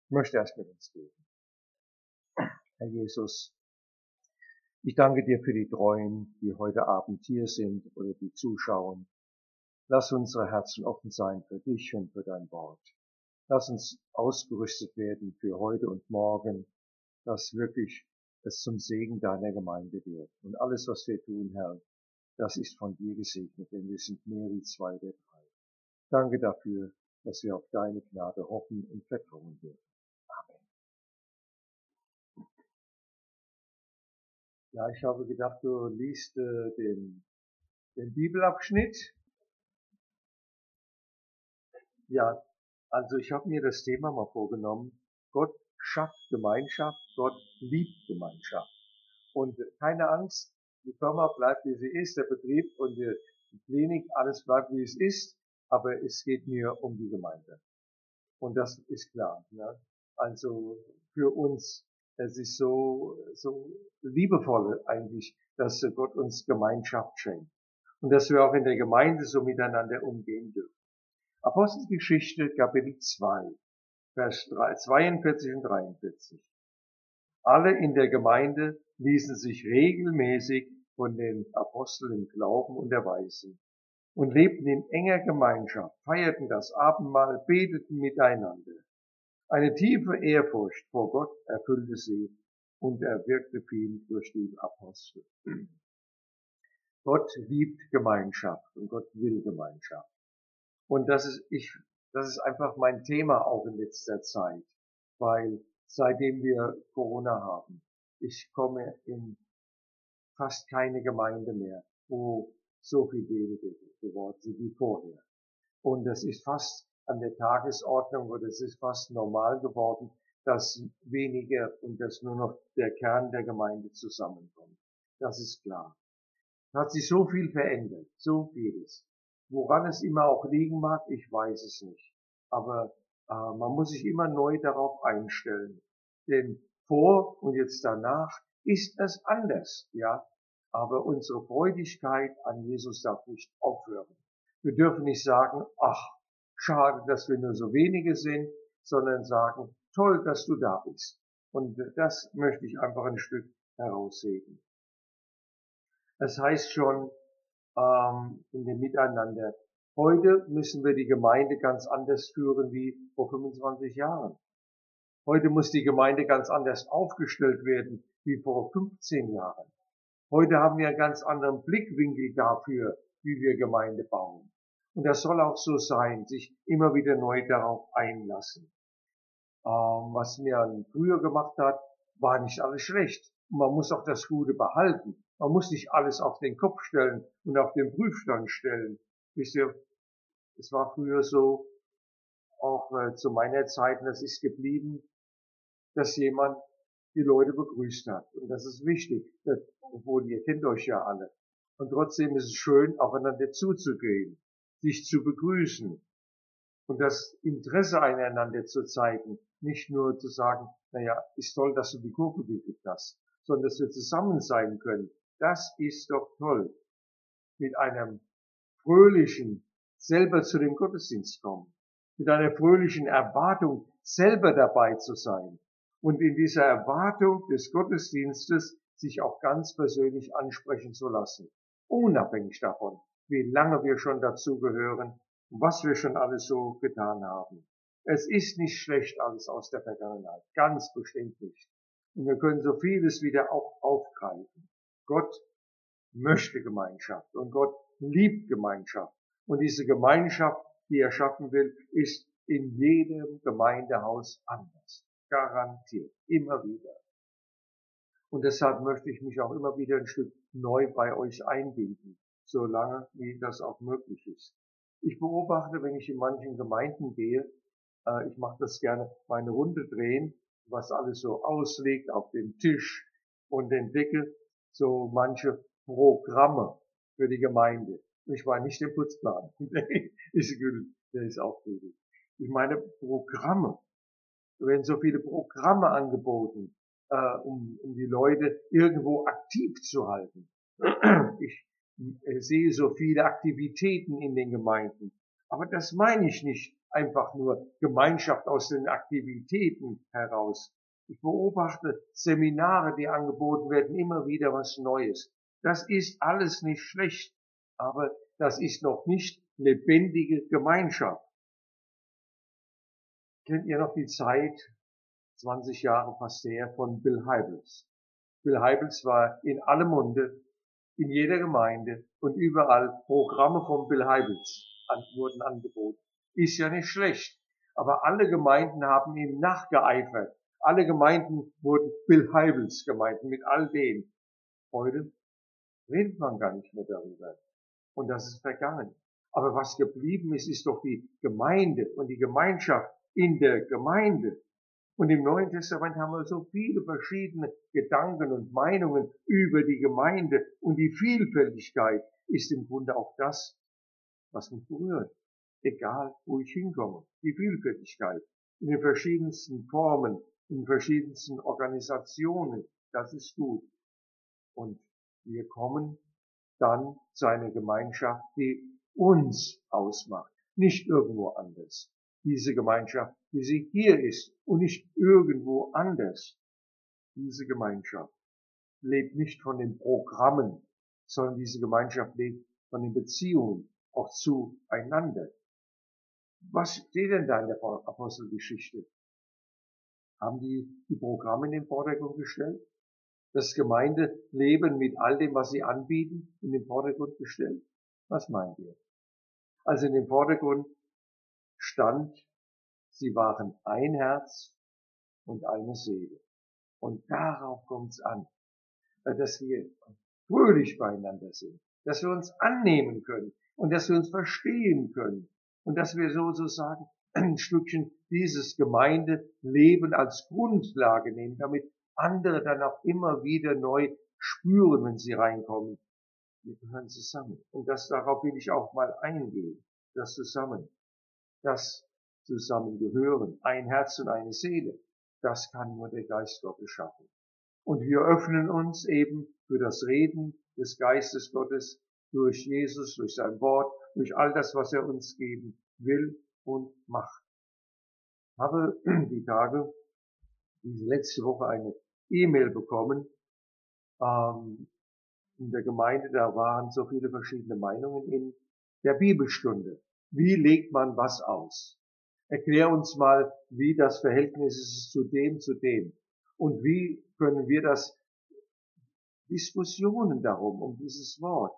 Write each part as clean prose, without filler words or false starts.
Ich möchte erst mit uns beten. Herr Jesus, ich danke dir für die Treuen, die heute Abend hier sind oder die zuschauen. Lass unsere Herzen offen sein für dich und für dein Wort. Lass uns ausgerüstet werden für heute und morgen, dass wirklich es zum Segen deiner Gemeinde wird. Und alles, was wir tun, Herr, das ist von dir gesegnet, denn wir sind mehr wie zwei der drei. Danke dafür, dass wir auf deine Gnade hoffen und vertrauen dürfen. Amen. Ja, ich habe gedacht, du liest den Bibelabschnitt. Ja, also ich habe mir das Thema mal vorgenommen. Gott schafft Gemeinschaft, Gott liebt Gemeinschaft. Und keine Angst, die Firma bleibt wie sie ist, der Betrieb und die Klinik, alles bleibt wie es ist, aber es geht mir um die Gemeinde. Und das ist klar. Ne? Also für uns, es ist so liebevoll eigentlich, dass Gott uns Gemeinschaft schenkt. Und dass wir auch in der Gemeinde so miteinander umgehen dürfen. Apostelgeschichte, Kapitel 2, Vers 42 und 43. Alle in der Gemeinde ließen sich regelmäßig von den Aposteln glauben und erweisen und lebten in enger Gemeinschaft, feierten das Abendmahl, beteten miteinander. Eine tiefe Ehrfurcht vor Gott erfüllte sie und er wirkte viel durch die Apostel. Gott liebt Gemeinschaft und Gott will Gemeinschaft. Und das ist einfach mein Thema auch in letzter Zeit, weil seitdem wir Corona haben, ich komme in fast keine Gemeinde mehr, wo so viel gebetet geworden sind wie vorher. Und es ist fast an der Tagesordnung oder es ist fast normal geworden, dass weniger und dass nur noch der Kern der Gemeinde zusammenkommt. Das ist klar. Es hat sich so viel verändert, so vieles. Woran es immer auch liegen mag, ich weiß es nicht. Aber man muss sich immer neu darauf einstellen. Denn vor und jetzt danach ist es anders, ja. Aber unsere Freudigkeit an Jesus darf nicht aufhören. Wir dürfen nicht sagen, ach, schade, dass wir nur so wenige sind, sondern sagen, toll, dass du da bist. Und das möchte ich einfach ein Stück herausheben. Es heißt schon in dem Miteinander, heute müssen wir die Gemeinde ganz anders führen wie vor 25 Jahren. Heute muss die Gemeinde ganz anders aufgestellt werden wie vor 15 Jahren. Heute haben wir einen ganz anderen Blickwinkel dafür, wie wir Gemeinde bauen. Und das soll auch so sein, sich immer wieder neu darauf einlassen. Was man früher gemacht hat, war nicht alles schlecht. Und man muss auch das Gute behalten. Man muss nicht alles auf den Kopf stellen und auf den Prüfstand stellen. Wisst ihr, es war früher so, auch zu meiner Zeit, und das ist geblieben, dass jemand die Leute begrüßt hat. Und das ist wichtig, obwohl ihr kennt euch ja alle. Und trotzdem ist es schön, aufeinander zuzugehen, sich zu begrüßen und das Interesse aneinander zu zeigen. Nicht nur zu sagen, naja, ist toll, dass du die Kurve gekriegt hast, sondern dass wir zusammen sein können. Das ist doch toll. Mit einem fröhlichen, selber zu dem Gottesdienst kommen. Mit einer fröhlichen Erwartung, selber dabei zu sein. Und in dieser Erwartung des Gottesdienstes sich auch ganz persönlich ansprechen zu lassen. Unabhängig davon, wie lange wir schon dazugehören und was wir schon alles so getan haben. Es ist nicht schlecht alles aus der Vergangenheit. Ganz bestimmt nicht. Und wir können so vieles wieder auch aufgreifen. Gott möchte Gemeinschaft und Gott liebt Gemeinschaft. Und diese Gemeinschaft, die er schaffen will, ist in jedem Gemeindehaus anders. Garantiert. Immer wieder. Und deshalb möchte ich mich auch immer wieder ein Stück neu bei euch einbinden, solange wie das auch möglich ist. Ich beobachte, wenn ich in manchen Gemeinden gehe, ich mache das gerne, meine Runde drehen, was alles so ausliegt auf dem Tisch und den Deckel, so manche Programme für die Gemeinde. Ich meine nicht den Putzplan, der ist auch gültig. Ich meine Programme. Da werden so viele Programme angeboten, um die Leute irgendwo aktiv zu halten. Ich sehe so viele Aktivitäten in den Gemeinden. Aber das meine ich nicht einfach nur Gemeinschaft aus den Aktivitäten heraus. Ich beobachte Seminare, die angeboten werden, immer wieder was Neues. Das ist alles nicht schlecht, aber das ist noch nicht lebendige Gemeinschaft. Kennt ihr noch die Zeit, 20 Jahre fast her, von Bill Hybels? Bill Hybels war in allem Munde, in jeder Gemeinde und überall Programme von Bill Hybels wurden angeboten. Ist ja nicht schlecht, aber alle Gemeinden haben ihm nachgeeifert. Alle Gemeinden wurden Bill Hybels Gemeinden mit all denen. Heute redet man gar nicht mehr darüber. Und das ist vergangen. Aber was geblieben ist, ist doch die Gemeinde und die Gemeinschaft in der Gemeinde. Und im Neuen Testament haben wir so viele verschiedene Gedanken und Meinungen über die Gemeinde. Und die Vielfältigkeit ist im Grunde auch das, was mich berührt. Egal, wo ich hinkomme. Die Vielfältigkeit in den verschiedensten Formen, in den verschiedensten Organisationen. Das ist gut. Und wir kommen dann zu einer Gemeinschaft, die uns ausmacht, nicht irgendwo anders. Diese Gemeinschaft, wie sie hier ist und nicht irgendwo anders. Diese Gemeinschaft lebt nicht von den Programmen, sondern diese Gemeinschaft lebt von den Beziehungen auch zueinander. Was steht denn da in der Apostelgeschichte? Haben die Programme in den Vordergrund gestellt? Das Gemeindeleben mit all dem, was sie anbieten, in den Vordergrund gestellt? Was meint ihr? Also in den Vordergrund stand, sie waren ein Herz und eine Seele. Und darauf kommt es an, dass wir fröhlich beieinander sind, dass wir uns annehmen können und dass wir uns verstehen können und dass wir sozusagen ein Stückchen dieses Gemeindeleben als Grundlage nehmen, damit andere dann auch immer wieder neu spüren, wenn sie reinkommen. Wir gehören zusammen. Und darauf will ich auch mal eingehen. Das Zusammengehören, ein Herz und eine Seele, das kann nur der Geist Gottes schaffen. Und wir öffnen uns eben für das Reden des Geistes Gottes durch Jesus, durch sein Wort, durch all das, was er uns geben will und macht. Ich habe diese letzte Woche eine E-Mail bekommen, in der Gemeinde, da waren so viele verschiedene Meinungen in der Bibelstunde. Wie legt man was aus? Erklär uns mal, wie das Verhältnis ist zu dem. Und wie können wir das, Diskussionen darum, um dieses Wort.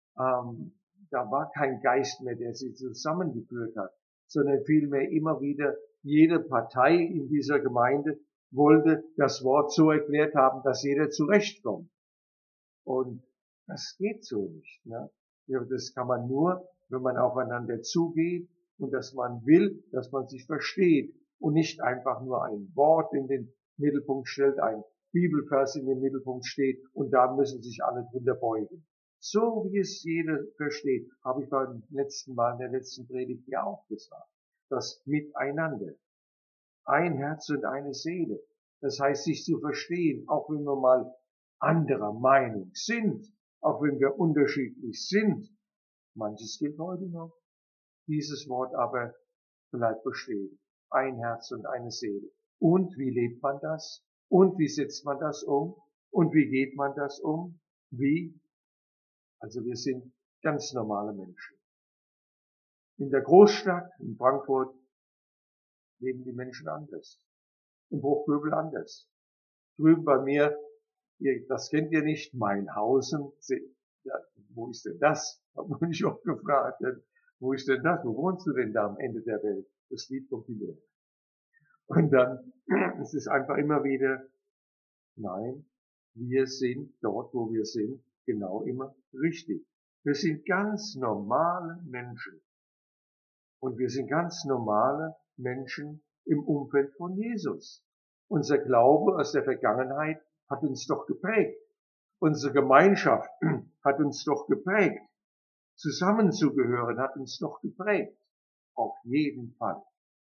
Da war kein Geist mehr, der sie zusammengeführt hat, sondern vielmehr immer wieder jede Partei in dieser Gemeinde wollte das Wort so erklärt haben, dass jeder zurechtkommt. Und das geht so nicht. Ne? Ja, das kann man nur, wenn man aufeinander zugeht und dass man will, dass man sich versteht und nicht einfach nur ein Wort in den Mittelpunkt stellt, ein Bibelvers in den Mittelpunkt steht und da müssen sich alle drunter beugen. So wie es jeder versteht, habe ich beim letzten Mal in der letzten Predigt ja auch gesagt. Das Miteinander. Ein Herz und eine Seele. Das heißt, sich zu verstehen, auch wenn wir mal anderer Meinung sind, auch wenn wir unterschiedlich sind. Manches gilt heute noch. Dieses Wort aber bleibt bestehen. Ein Herz und eine Seele. Und wie lebt man das? Und wie setzt man das um? Und wie geht man das um? Wie? Also wir sind ganz normale Menschen. In der Großstadt, in Frankfurt, leben die Menschen anders. Im Hochböbel anders. Drüben bei mir, das kennt ihr nicht, Mainhausen. Ja, wo ist denn das? Hab mich oft gefragt. Wo ist denn das? Wo wohnst du denn da am Ende der Welt? Das Lied kommt wieder. Und dann, es ist einfach immer wieder, nein, wir sind dort, wo wir sind, genau immer richtig. Wir sind ganz normale Menschen. Und wir sind ganz normale Menschen im Umfeld von Jesus. Unser Glaube aus der Vergangenheit hat uns doch geprägt. Unsere Gemeinschaft hat uns doch geprägt. Zusammenzugehören hat uns doch geprägt. Auf jeden Fall.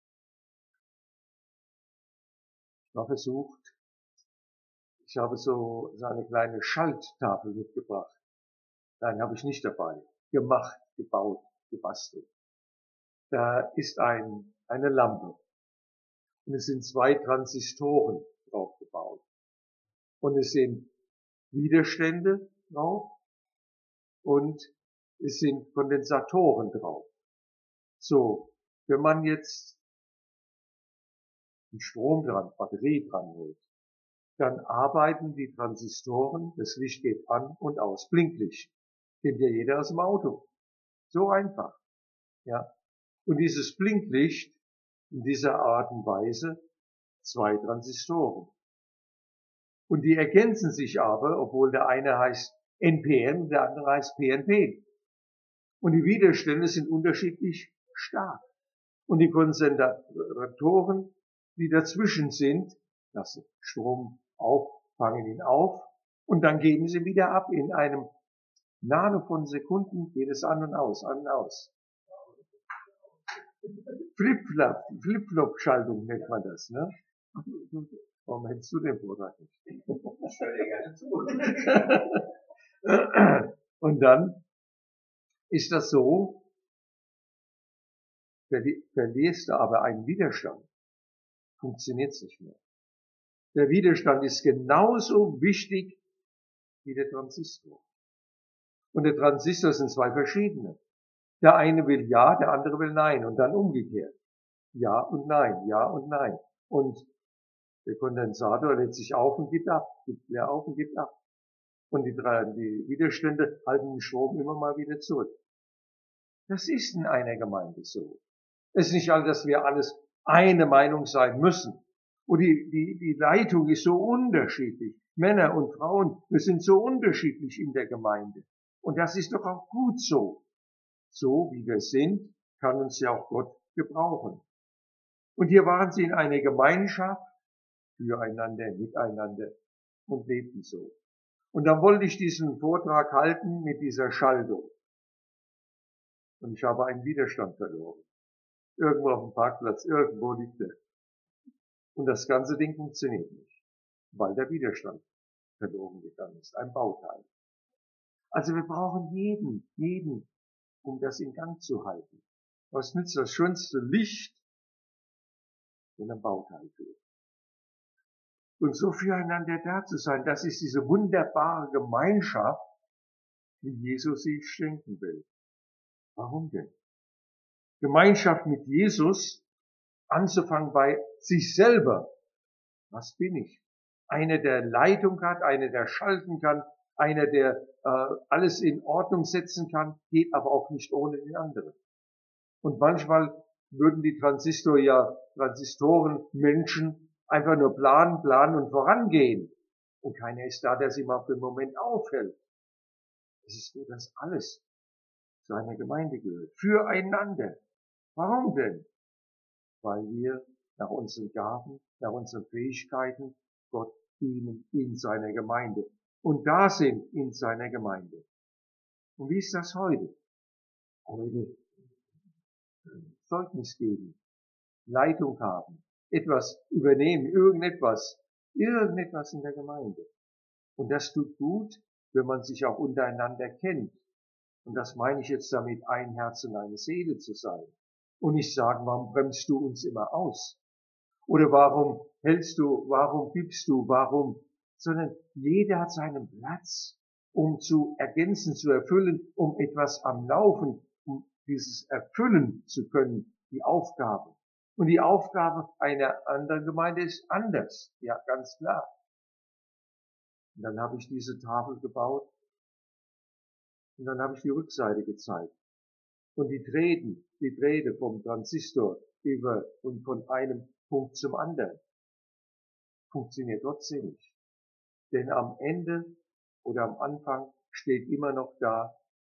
Ich war versucht, ich habe so eine kleine Schalttafel mitgebracht. Nein, habe ich nicht dabei. Gemacht, gebaut, gebastelt. Da ist eine Lampe und es sind 2 Transistoren draufgebaut und es sind Widerstände drauf und es sind Kondensatoren drauf. So, wenn man jetzt einen Strom dran, Batterie dran hält, dann arbeiten die Transistoren, das Licht geht an und aus, Blinklicht. Kennt ja jeder aus dem Auto. So einfach, ja. Und dieses Blinklicht in dieser Art und Weise 2 Transistoren. Und die ergänzen sich aber, obwohl der eine heißt NPN, der andere heißt PNP. Und die Widerstände sind unterschiedlich stark. Und die Kondensatoren, die dazwischen sind, lassen Strom auf, fangen ihn auf und dann geben sie wieder ab. In einem Nano von Sekunden geht es an und aus, an und aus. Flip-Flop-Schaltung nennt man das, ne? Warum hältst du den Vortrag nicht? Ich höre dir gerne zu. Und dann ist das so, verlierst du aber einen Widerstand, funktioniert es nicht mehr. Der Widerstand ist genauso wichtig wie der Transistor. Und der Transistor sind 2 verschiedene. Der eine will ja, der andere will nein und dann umgekehrt. Ja und nein, ja und nein. Und der Kondensator lädt sich auf und gibt ab, gibt leer auf und gibt ab. Und die Widerstände halten den Strom immer mal wieder zurück. Das ist in einer Gemeinde so. Es ist nicht all, dass wir alles eine Meinung sein müssen. Und die Leitung ist so unterschiedlich. Männer und Frauen, wir sind so unterschiedlich in der Gemeinde. Und das ist doch auch gut so. So wie wir sind, kann uns ja auch Gott gebrauchen. Und hier waren sie in einer Gemeinschaft, füreinander, miteinander und lebten so. Und dann wollte ich diesen Vortrag halten mit dieser Schaltung. Und ich habe einen Widerstand verloren. Irgendwo auf dem Parkplatz, irgendwo liegt er. Und das ganze Ding funktioniert nicht, weil der Widerstand verloren gegangen ist, ein Bauteil. Also wir brauchen jeden, um das in Gang zu halten. Was nützt das schönste Licht, wenn ein Bauteil fehlt? Und so füreinander da zu sein, das ist diese wunderbare Gemeinschaft, wie Jesus sie schenken will. Warum denn? Gemeinschaft mit Jesus, anzufangen bei sich selber. Was bin ich? Einer, der Leitung hat, einer, der schalten kann, einer, der alles in Ordnung setzen kann, geht aber auch nicht ohne den anderen. Und manchmal würden die Transistoren, Menschen einfach nur planen und vorangehen. Und keiner ist da, der sie mal für einen Moment aufhält. Es ist so, dass alles zu einer Gemeinde gehört. Füreinander. Warum denn? Weil wir nach unseren Gaben, nach unseren Fähigkeiten Gott dienen in seiner Gemeinde. Und da sind in seiner Gemeinde. Und wie ist das heute? Heute Zeugnis geben, Leitung haben, etwas übernehmen, irgendetwas in der Gemeinde. Und das tut gut, wenn man sich auch untereinander kennt. Und das meine ich jetzt damit, ein Herz und eine Seele zu sein. Und nicht sagen, warum bremst du uns immer aus? Oder warum gibst du, sondern jeder hat seinen Platz, um zu ergänzen, zu erfüllen, um etwas am Laufen, um dieses erfüllen zu können, die Aufgabe. Und die Aufgabe einer anderen Gemeinde ist anders, ja, ganz klar. Und dann habe ich diese Tafel gebaut und dann habe ich die Rückseite gezeigt. Und die Drähte vom Transistor über und von einem Punkt zum anderen funktioniert trotzdem nicht. Denn am Ende oder am Anfang steht immer noch da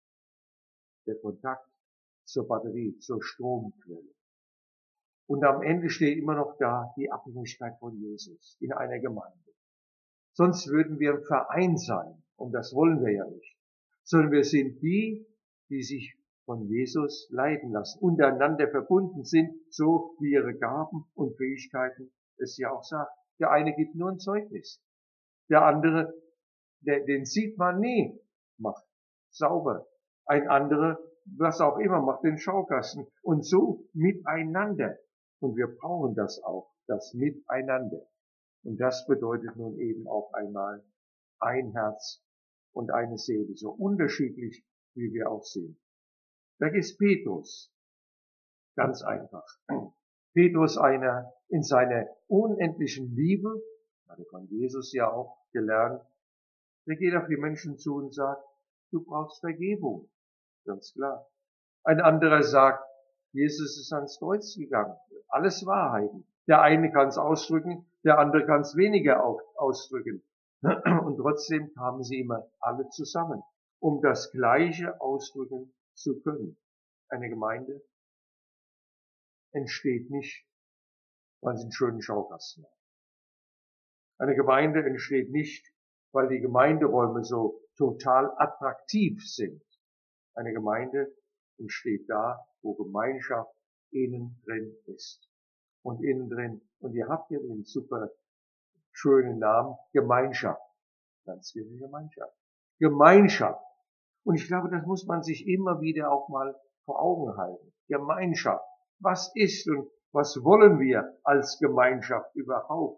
der Kontakt zur Batterie, zur Stromquelle. Und am Ende steht immer noch da die Abhängigkeit von Jesus in einer Gemeinde. Sonst würden wir ein Verein sein. Und das wollen wir ja nicht. Sondern wir sind die sich von Jesus leiten lassen, untereinander verbunden sind, so wie ihre Gaben und Fähigkeiten es ja auch sagt. Der eine gibt nur ein Zeugnis. Der andere, den sieht man nie, macht sauber. Ein anderer was auch immer, macht den Schaukasten und so miteinander. Und wir brauchen das auch, das Miteinander. Und das bedeutet nun eben auch einmal ein Herz und eine Seele, so unterschiedlich, wie wir auch sind. Da ist Petrus, ganz einfach. Petrus einer in seiner unendlichen Liebe, hat er von Jesus ja auch gelernt, der geht auf die Menschen zu und sagt, du brauchst Vergebung, ganz klar. Ein anderer sagt, Jesus ist ans Kreuz gegangen, alles Wahrheiten. Der eine kann es ausdrücken, der andere kann es weniger ausdrücken. Und trotzdem kamen sie immer alle zusammen, um das Gleiche ausdrücken zu können. Eine Gemeinde entsteht nicht, weil sie einen schönen Schaukasten hat. Eine Gemeinde entsteht nicht, weil die Gemeinderäume so total attraktiv sind. Eine Gemeinde entsteht da, wo Gemeinschaft innen drin ist. Und innen drin, und ihr habt ja den super schönen Namen, Gemeinschaft. Ganz viele Gemeinschaft. Gemeinschaft. Und ich glaube, das muss man sich immer wieder auch mal vor Augen halten. Gemeinschaft. Was ist und was wollen wir als Gemeinschaft überhaupt?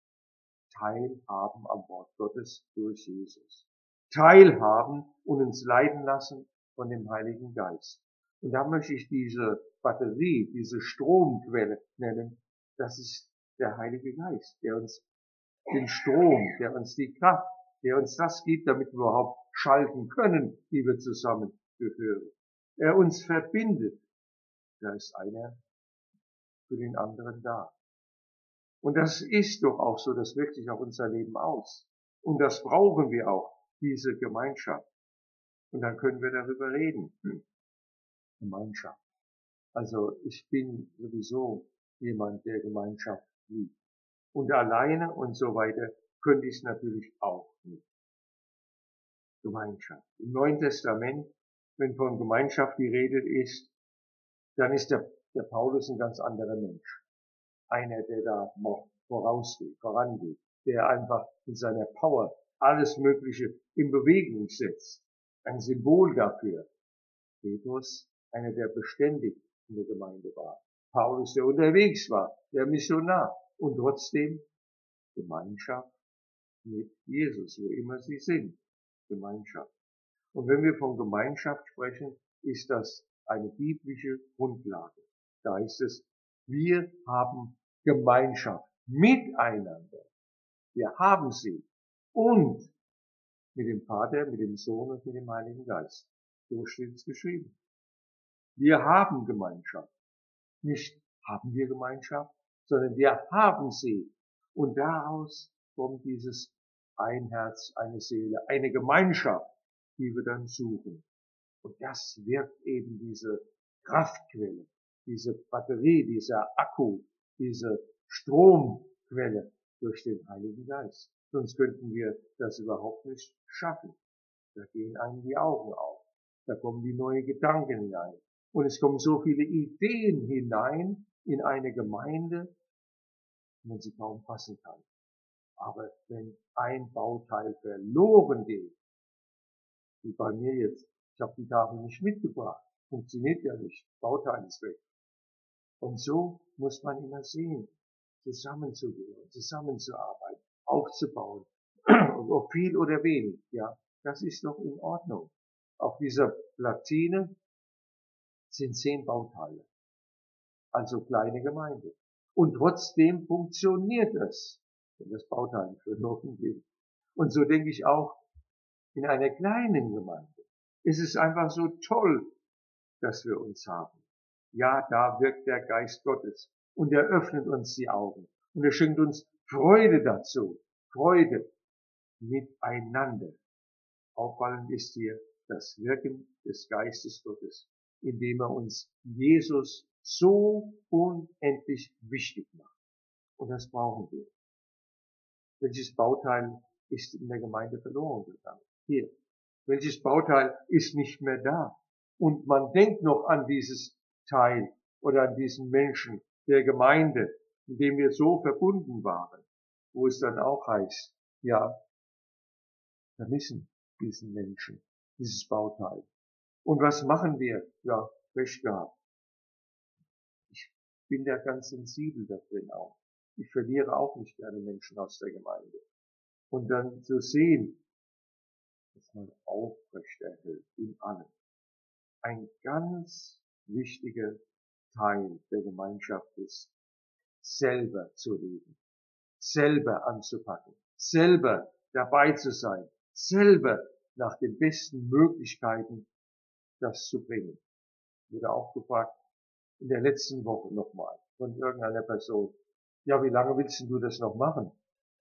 Teilhaben am Wort Gottes durch Jesus. Teilhaben und uns leiten lassen von dem Heiligen Geist. Und da möchte ich diese Batterie, diese Stromquelle nennen. Das ist der Heilige Geist, der uns den Strom, der uns die Kraft, der uns das gibt, damit wir überhaupt schalten können, die wir zusammen gehören. Er uns verbindet. Da ist einer für den anderen da. Und das ist doch auch so, das wirkt sich auf unser Leben aus. Und das brauchen wir auch, diese Gemeinschaft. Und dann können wir darüber reden. Gemeinschaft. Also ich bin sowieso jemand, der Gemeinschaft liebt. Und alleine und so weiter könnte ich es natürlich auch nicht. Gemeinschaft. Im Neuen Testament, wenn von Gemeinschaft die Rede ist, dann ist der Paulus ein ganz anderer Mensch. Einer, der da noch vorangeht, der einfach in seiner Power alles Mögliche in Bewegung setzt. Ein Symbol dafür. Petrus, einer, der beständig in der Gemeinde war. Paulus, der unterwegs war, der Missionar. Und trotzdem Gemeinschaft mit Jesus, wo immer sie sind. Gemeinschaft. Und wenn wir von Gemeinschaft sprechen, ist das eine biblische Grundlage. Da heißt es, wir haben Gemeinschaft miteinander. Wir haben sie. Und mit dem Vater, mit dem Sohn und mit dem Heiligen Geist. So steht es geschrieben. Wir haben Gemeinschaft. Nicht haben wir Gemeinschaft, sondern wir haben sie. Und daraus kommt dieses ein Herz, eine Seele, eine Gemeinschaft, die wir dann suchen. Und das wirkt eben diese Kraftquelle, diese Batterie, dieser Akku, diese Stromquelle durch den Heiligen Geist. Sonst könnten wir das überhaupt nicht schaffen. Da gehen einem die Augen auf. Da kommen die neuen Gedanken hinein. Und es kommen so viele Ideen hinein in eine Gemeinde, die man sie kaum fassen kann. Aber wenn ein Bauteil verloren geht, wie bei mir jetzt, ich habe die Tafel nicht mitgebracht, funktioniert ja nicht, Bauteil ist weg. Und so muss man immer sehen, zusammenzugehören, zusammenzuarbeiten, aufzubauen, ob viel oder wenig, ja, das ist doch in Ordnung. Auf dieser Platine sind 10 Bauteile, also kleine Gemeinde. Und trotzdem funktioniert es, wenn das Bauteil verloren geht. Und so denke ich auch, in einer kleinen Gemeinde ist es einfach so toll, dass wir uns haben. Ja, da wirkt der Geist Gottes und er öffnet uns die Augen und er schenkt uns Freude dazu. Freude miteinander. Auffallend ist hier das Wirken des Geistes Gottes, indem er uns Jesus so unendlich wichtig macht. Und das brauchen wir. Welches Bauteil ist in der Gemeinde verloren gegangen? Hier. Welches Bauteil ist nicht mehr da? Und man denkt noch an dieses Teil oder an diesen Menschen der Gemeinde, in dem wir so verbunden waren, wo es dann auch heißt, ja, vermissen diesen Menschen, dieses Bauteil. Und was machen wir? Ja, Pech gehabt. Ich bin da ganz sensibel da drin auch. Ich verliere auch nicht gerne Menschen aus der Gemeinde. Und dann zu sehen, dass man aufrechterhält in allem. Ein ganz wichtiger Teil der Gemeinschaft ist, selber zu leben, selber anzupacken, selber dabei zu sein, selber nach den besten Möglichkeiten das zu bringen. Wurde auch gefragt in der letzten Woche nochmal von irgendeiner Person, ja, wie lange willst du das noch machen?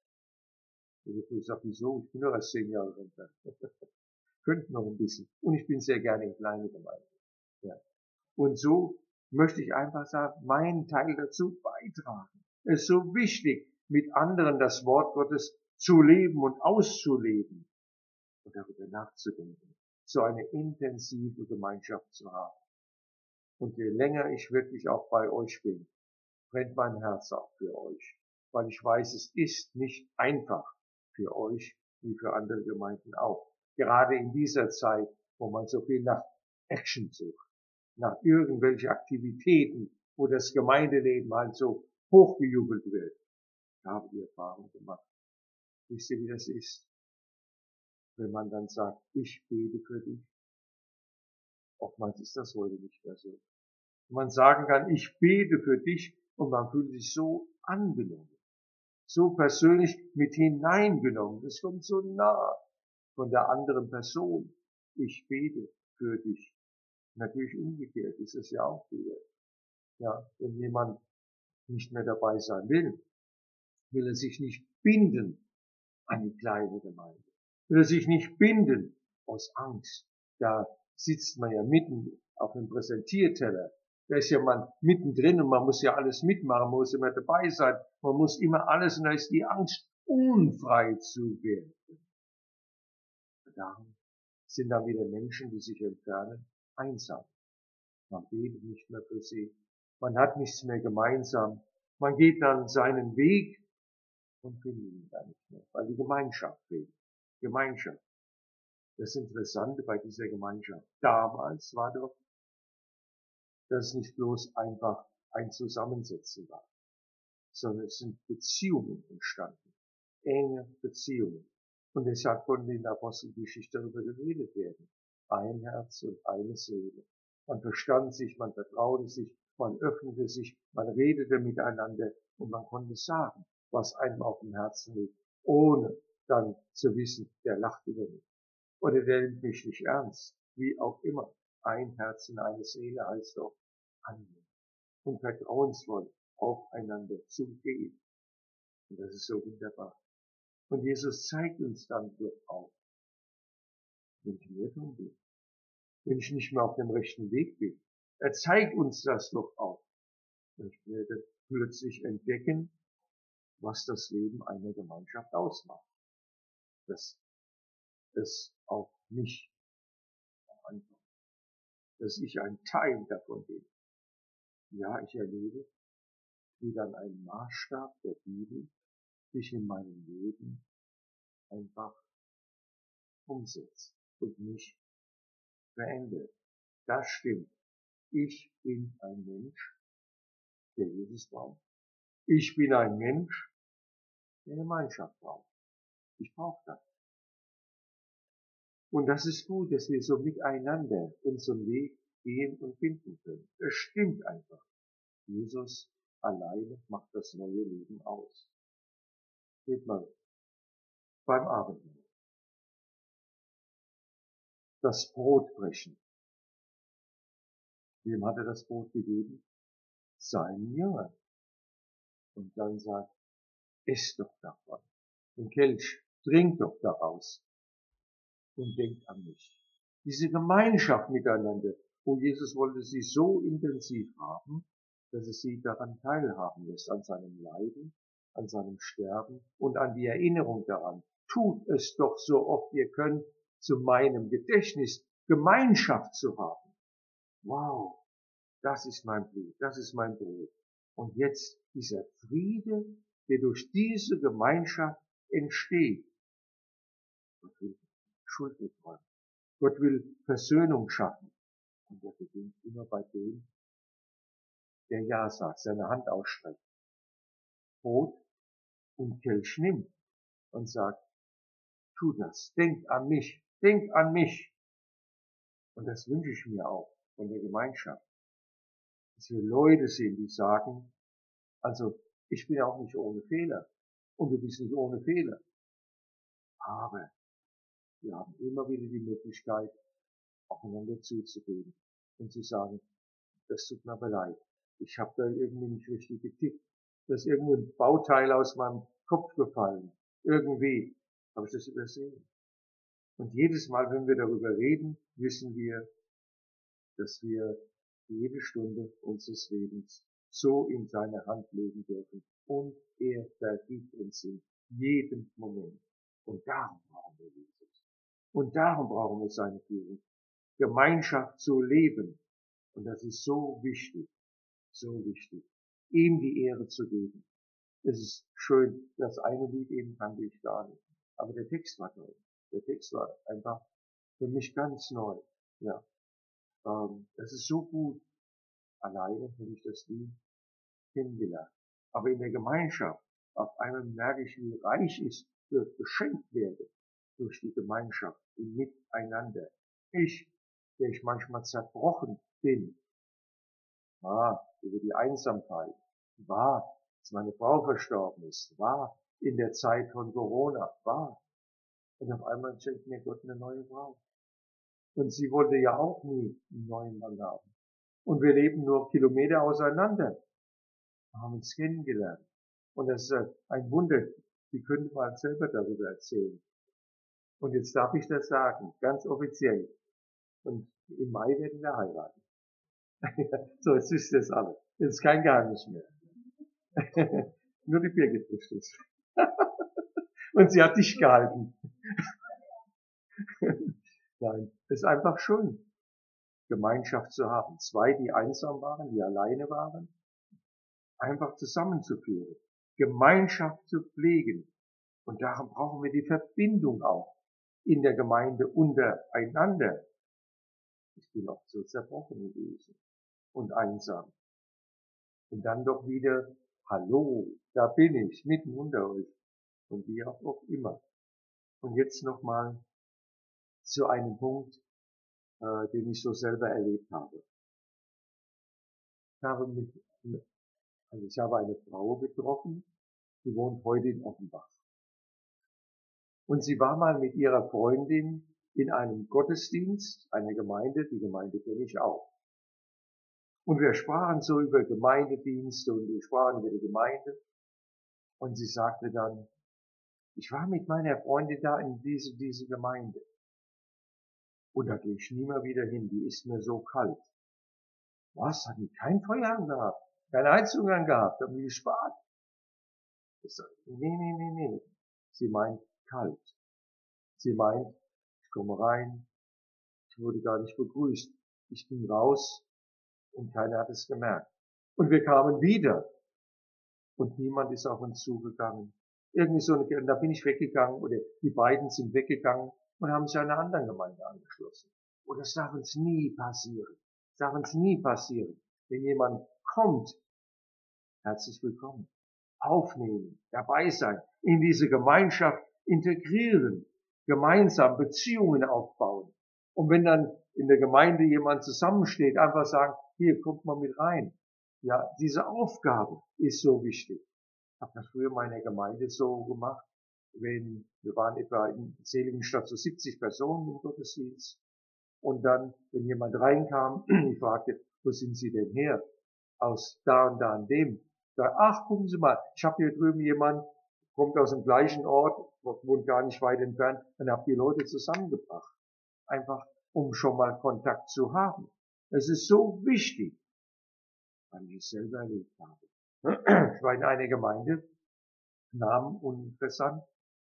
Und ich sage, wieso? Ich bin doch erst 10 Jahre runter. Könnte noch ein bisschen. Und ich bin sehr gerne in kleine Gemeinden. Ja. Und so möchte ich einfach sagen, meinen Teil dazu beitragen. Es ist so wichtig, mit anderen das Wort Gottes zu leben und auszuleben und darüber nachzudenken, so eine intensive Gemeinschaft zu haben. Und je länger ich wirklich auch bei euch bin, brennt mein Herz auch für euch, weil ich weiß, es ist nicht einfach für euch wie für andere Gemeinden auch. Gerade in dieser Zeit, wo man so viel nach Action sucht, nach irgendwelche Aktivitäten, wo das Gemeindeleben halt so hochgejubelt wird. Da habe ich Erfahrung gemacht. Wisst ihr, wie das ist? Wenn man dann sagt, ich bete für dich. Oftmals ist das heute nicht mehr so. Wenn man sagen kann, ich bete für dich und man fühlt sich so angenommen, so persönlich mit hineingenommen. Das kommt so nah von der anderen Person. Ich bete für dich. Natürlich umgekehrt ist es ja auch wieder. Ja, wenn jemand nicht mehr dabei sein will, will er sich nicht binden an die kleine Gemeinde. Will er sich nicht binden aus Angst. Da sitzt man ja mitten auf dem Präsentierteller. Da ist ja man mittendrin und man muss ja alles mitmachen, man muss immer dabei sein, man muss immer alles und da ist die Angst, unfrei zu werden. Darum sind dann wieder Menschen, die sich entfernen, einsam. Man betet nicht mehr für sie, man hat nichts mehr gemeinsam, man geht dann seinen Weg und findet ihn da nicht mehr, weil die Gemeinschaft fehlt. Gemeinschaft. Das Interessante bei dieser Gemeinschaft damals war doch, dass es nicht bloß einfach ein Zusammensetzen war, sondern es sind Beziehungen entstanden, enge Beziehungen. Und deshalb konnte in der Apostelgeschichte darüber geredet werden. Ein Herz und eine Seele. Man verstand sich, man vertraute sich, man öffnete sich, man redete miteinander und man konnte sagen, was einem auf dem Herzen liegt, ohne dann zu wissen, der lacht über mich oder der nimmt mich nicht ernst, wie auch immer. Ein Herz und eine Seele heißt doch annehmen und vertrauensvoll aufeinander zugehen. Und das ist so wunderbar. Und Jesus zeigt uns dann doch auch, wenn ich mehr tun will, wenn ich nicht mehr auf dem rechten Weg bin. Er zeigt uns das doch auch. Und ich werde plötzlich entdecken, was das Leben einer Gemeinschaft ausmacht. Dass es auf mich ankommt. Dass ich ein Teil davon bin. Ja, ich erlebe, wie dann ein Maßstab der Bibel sich in meinem Leben einfach umsetzt und mich verändert. Das stimmt. Ich bin ein Mensch, der Jesus braucht. Ich bin ein Mensch, der Gemeinschaft braucht. Ich brauche das. Und das ist gut, dass wir so miteinander unseren Weg gehen und finden können. Es stimmt einfach. Jesus alleine macht das neue Leben aus. Seht mal, beim Abendmahl. Das Brotbrechen. Wem hat er das Brot gegeben? Seinen Jüngern. Und dann sagt, esst doch davon. Den Kelch, trinkt doch daraus. Und denkt an mich. Diese Gemeinschaft miteinander, wo Jesus wollte sie so intensiv haben, dass es sie daran teilhaben lässt, an seinem Leiden, an seinem Sterben und an die Erinnerung daran. Tut es doch so oft ihr könnt, zu meinem Gedächtnis Gemeinschaft zu haben. Wow, das ist mein Blut, das ist mein Brot. Und jetzt dieser Friede, der durch diese Gemeinschaft entsteht. Gott will Schuld miträumen. Gott will Versöhnung schaffen. Und er beginnt immer bei dem, der Ja sagt, seine Hand ausstreckt, Brot und Kelch nimmt und sagt, tu das, denk an mich. Und das wünsche ich mir auch von der Gemeinschaft, dass wir Leute sind, die sagen, also ich bin auch nicht ohne Fehler und du bist nicht ohne Fehler, aber wir haben immer wieder die Möglichkeit, aufeinander zuzugehen und zu sagen, das tut mir aber leid, ich habe da irgendwie nicht richtig getickt, da ist irgendein Bauteil aus meinem Kopf gefallen, irgendwie habe ich das übersehen. Und jedes Mal, wenn wir darüber reden, wissen wir, dass wir jede Stunde unseres Lebens so in seine Hand legen dürfen. Und er vergibt uns in jedem Moment. Und darum brauchen wir Jesus. Und darum brauchen wir seine Führung. Gemeinschaft zu leben. Und das ist so wichtig, ihm die Ehre zu geben. Es ist schön, das eine Lied eben kannte ich gar nicht. Aber der Text war toll. Der Text war einfach für mich ganz neu. Ja, das ist so gut. Alleine hätte ich das nie kennengelernt. Aber in der Gemeinschaft, auf einmal merke ich, wie reich ich beschenkt werde durch die Gemeinschaft und miteinander. Ich, der ich manchmal zerbrochen bin, war über die Einsamkeit, war, dass meine Frau verstorben ist, war in der Zeit von Corona, war. Und auf einmal schenkt mir Gott eine neue Frau. Und sie wollte ja auch nie einen neuen Mann haben. Und wir leben nur Kilometer auseinander. Wir haben uns kennengelernt. Und das ist ein Wunder. Sie könnte mal selber darüber erzählen. Und jetzt darf ich das sagen, ganz offiziell. Und im Mai werden wir heiraten. So, jetzt wisst ihr das alle. Jetzt ist kein Geheimnis mehr. Nur die Birgit wusste es. Und sie hat dich gehalten. Nein, es ist einfach schön, Gemeinschaft zu haben. Zwei, die einsam waren, die alleine waren, einfach zusammenzuführen. Gemeinschaft zu pflegen. Und darum brauchen wir die Verbindung auch in der Gemeinde untereinander. Ich bin oft so zerbrochen gewesen und einsam. Und dann doch wieder, hallo, da bin ich, mitten unter euch. Und wie auch immer. Und jetzt nochmal zu einem Punkt, den ich so selber erlebt habe. Ich habe eine Frau getroffen, die wohnt heute in Offenbach. Und sie war mal mit ihrer Freundin in einem Gottesdienst einer Gemeinde, die Gemeinde kenne ich auch. Und wir sprachen so über Gemeindedienste und wir sprachen über die Gemeinde. Und sie sagte dann, ich war mit meiner Freundin da in diese Gemeinde. Und da gehe ich nie mehr wieder hin, die ist mir so kalt. Was, hat die kein Feuer angehabt, keine Heizung angehabt, haben die gespart? Ich sage, nee. Sie meint kalt. Sie meint, ich komme rein, ich wurde gar nicht begrüßt. Ich ging raus und keiner hat es gemerkt. Und wir kamen wieder und niemand ist auf uns zugegangen. Irgendwie so eine, da bin ich weggegangen oder die beiden sind weggegangen und haben sich einer anderen Gemeinde angeschlossen. Und das darf uns nie passieren. Das darf uns nie passieren. Wenn jemand kommt, herzlich willkommen. Aufnehmen, dabei sein, in diese Gemeinschaft integrieren, gemeinsam Beziehungen aufbauen. Und wenn dann in der Gemeinde jemand zusammensteht, einfach sagen, hier, kommt mal mit rein. Ja, diese Aufgabe ist so wichtig. Ich habe das früher in meiner Gemeinde so gemacht, wir waren etwa in Seligenstadt so 70 Personen im Gottesdienst. Und dann, wenn jemand reinkam, ich fragte, wo sind Sie denn her? Aus da und da und dem. Da, ach, gucken Sie mal, ich habe hier drüben jemand, kommt aus dem gleichen Ort, wohnt gar nicht weit entfernt, dann habe die Leute zusammengebracht. Einfach, um schon mal Kontakt zu haben. Es ist so wichtig, weil ich es selber erlebt habe. Ich war in einer Gemeinde, Namen uninteressant,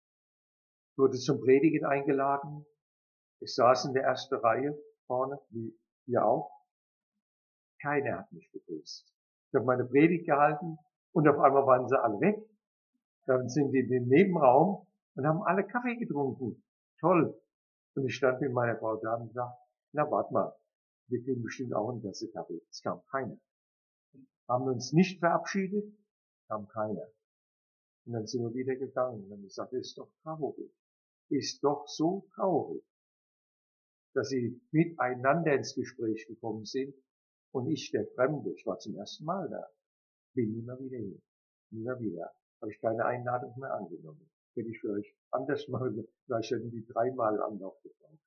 wurde zum Predigen eingeladen. Ich saß in der ersten Reihe vorne, wie ihr auch. Keiner hat mich begrüßt. Ich habe meine Predigt gehalten und auf einmal waren sie alle weg. Dann sind die in den Nebenraum und haben alle Kaffee getrunken. Toll. Und ich stand mit meiner Frau da und sagte, na warte mal, Wir kriegen bestimmt auch einen Tasse-Kaffee. Es kam keiner. Haben wir uns nicht verabschiedet, kam keiner. Und dann sind wir wieder gegangen. Und dann haben wir gesagt, ist doch traurig. Ist doch so traurig, dass sie miteinander ins Gespräch gekommen sind und ich, der Fremde, ich war zum ersten Mal da, bin immer wieder hier. Immer wieder. Habe ich keine Einladung mehr angenommen. Hätte ich vielleicht anders machen, vielleicht hätten die 3-mal Anlauf gebraucht.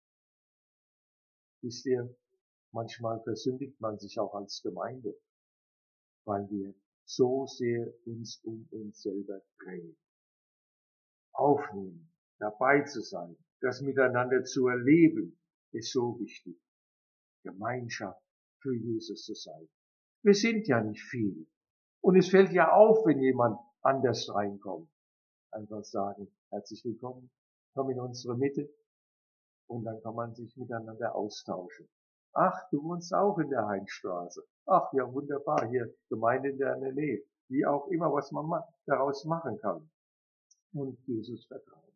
Wisst ihr, manchmal versündigt man sich auch als Gemeinde, weil wir so sehr uns um uns selber drehen. Aufnehmen, dabei zu sein, das miteinander zu erleben, ist so wichtig. Gemeinschaft für Jesus zu sein. Wir sind ja nicht viele. Und es fällt ja auf, wenn jemand anders reinkommt. Einfach sagen, herzlich willkommen, komm in unsere Mitte. Und dann kann man sich miteinander austauschen. Ach, du wohnst auch in der Heinstraße. Ach, ja, wunderbar, hier Gemeinde in der Nähe. Wie auch immer, was man daraus machen kann. Und Jesus vertrauen.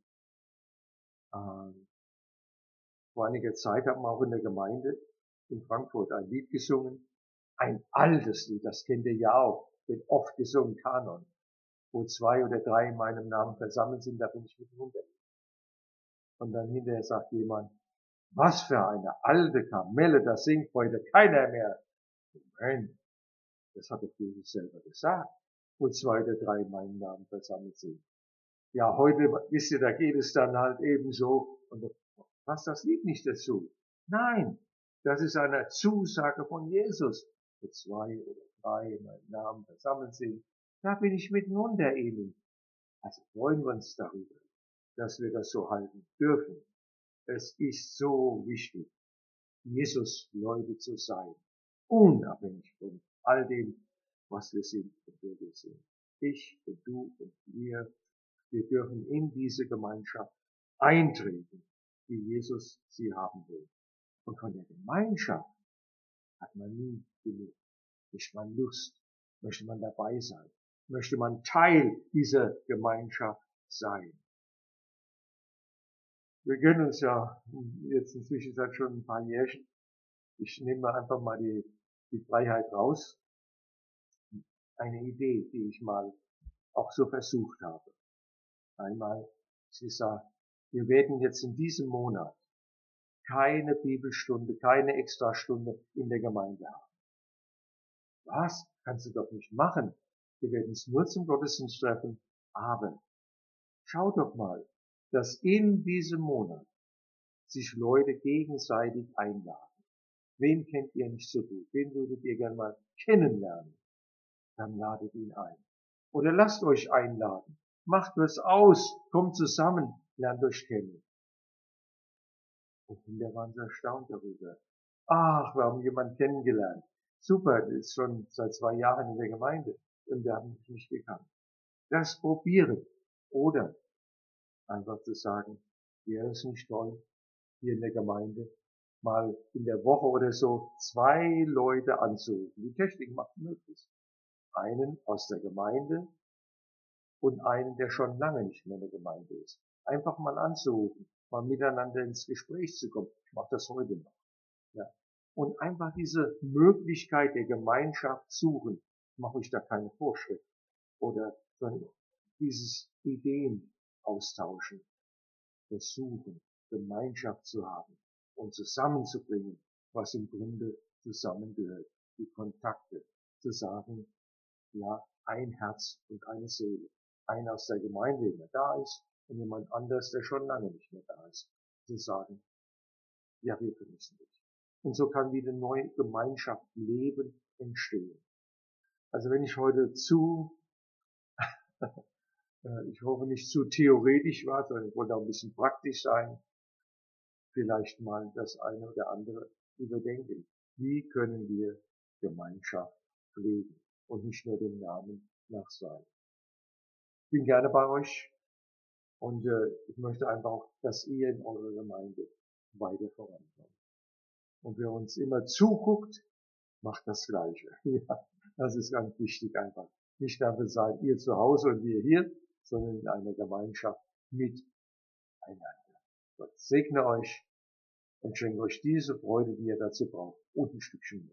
Vor einiger Zeit haben wir auch in der Gemeinde in Frankfurt ein Lied gesungen. Ein altes Lied, das kennt ihr ja auch, wird oft gesungen, Kanon. Wo 2 oder 3 in meinem Namen versammelt sind, da bin ich mit runter. Und dann hinterher sagt jemand, was für eine alte Kamelle, das singt heute keiner mehr. Nein, das hat doch Jesus selber gesagt, wo 2 oder 3 in meinem Namen versammelt sind. Ja, heute, wisst ihr, da geht es dann halt eben so, und da passt das Lied nicht dazu. Nein, das ist eine Zusage von Jesus. Wo 2 oder 3 in meinem Namen versammelt sind, da bin ich mitten unter ihnen. Also freuen wir uns darüber, dass wir das so halten dürfen. Es ist so wichtig, Jesus Leute zu sein, unabhängig von all dem, was wir sind und wer wir sind. Ich und du und wir dürfen in diese Gemeinschaft eintreten, wie Jesus sie haben will. Und von der Gemeinschaft hat man nie genug. Möchte man Lust, möchte man dabei sein, möchte man Teil dieser Gemeinschaft sein. Wir gönnen uns ja jetzt inzwischen seit schon ein paar Jährchen. Ich nehme einfach mal die Freiheit raus. Eine Idee, die ich mal auch so versucht habe. Einmal, sie sagt, wir werden jetzt in diesem Monat keine Bibelstunde, keine Extrastunde in der Gemeinde haben. Was? Kannst du doch nicht machen. Wir werden es nur zum Gottesdienst treffen. Aber schau doch mal, dass in diesem Monat sich Leute gegenseitig einladen. Wen kennt ihr nicht so gut? Wen würdet ihr gern mal kennenlernen? Dann ladet ihn ein. Oder lasst euch einladen. Macht was aus. Kommt zusammen. Lernt euch kennen. Und Kinder waren so erstaunt darüber. Ach, wir haben jemanden kennengelernt. Super, der ist schon seit 2 Jahren in der Gemeinde. Und der hat mich nicht gekannt. Das probieren. Oder einfach zu sagen, wäre es nicht toll, hier in der Gemeinde mal in der Woche oder so 2 Leute anzurufen. Die Technik macht möglich. Einen aus der Gemeinde und einen, der schon lange nicht mehr in der Gemeinde ist. Einfach mal anzurufen, mal miteinander ins Gespräch zu kommen. Ich mache das heute noch. Ja. Und einfach diese Möglichkeit der Gemeinschaft suchen. Mache ich da keine Vorschrift. Oder sondern dieses Ideen austauschen, versuchen, Gemeinschaft zu haben und zusammenzubringen, was im Grunde zusammengehört. Die Kontakte, zu sagen, ja, ein Herz und eine Seele. Einer aus der Gemeinde, der da ist, und jemand anders, der schon lange nicht mehr da ist. Zu sagen, ja, wir vermissen dich. Und so kann wieder neue Gemeinschaft, Leben entstehen. Also wenn ich heute ich hoffe nicht zu theoretisch war, sondern ich wollte auch ein bisschen praktisch sein, vielleicht mal das eine oder andere überdenken. Wie können wir Gemeinschaft pflegen und nicht nur dem Namen nach sein? Ich bin gerne bei euch und ich möchte einfach auch, dass ihr in eurer Gemeinde weiter vorankommt. Und wer uns immer zuguckt, macht das Gleiche. Ja, das ist ganz wichtig einfach. Nicht dafür sein, ihr zu Hause und wir hier, sondern in einer Gemeinschaft miteinander. Gott segne euch. und schenkt euch diese Freude, die ihr dazu braucht, und ein Stückchen mehr.